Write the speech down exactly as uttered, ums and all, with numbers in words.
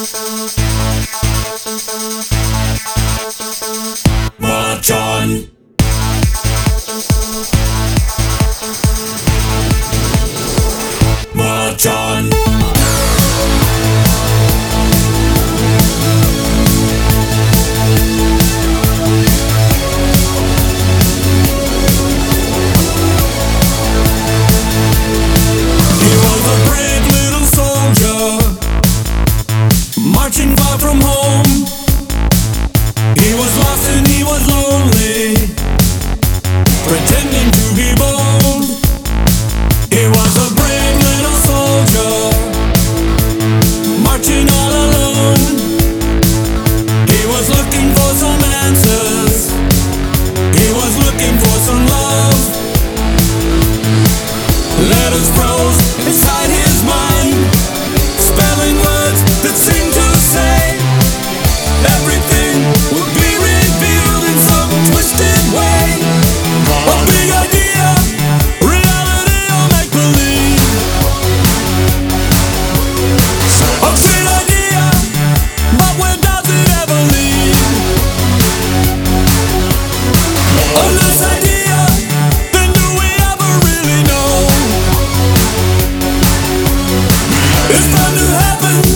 March on. March on. Marching far from home, he was lost and he was lonely, pretending to be bold. He was a brave little soldier, marching all alone. He was looking for some answers, he was looking for some love. Letters froze inside his mind, spelling words that seemed to say everything would be revealed in some twisted way. A big idea, reality or make-believe. A great idea, but where does it ever lead? A loose idea, then do we ever really know? It's bound to happen.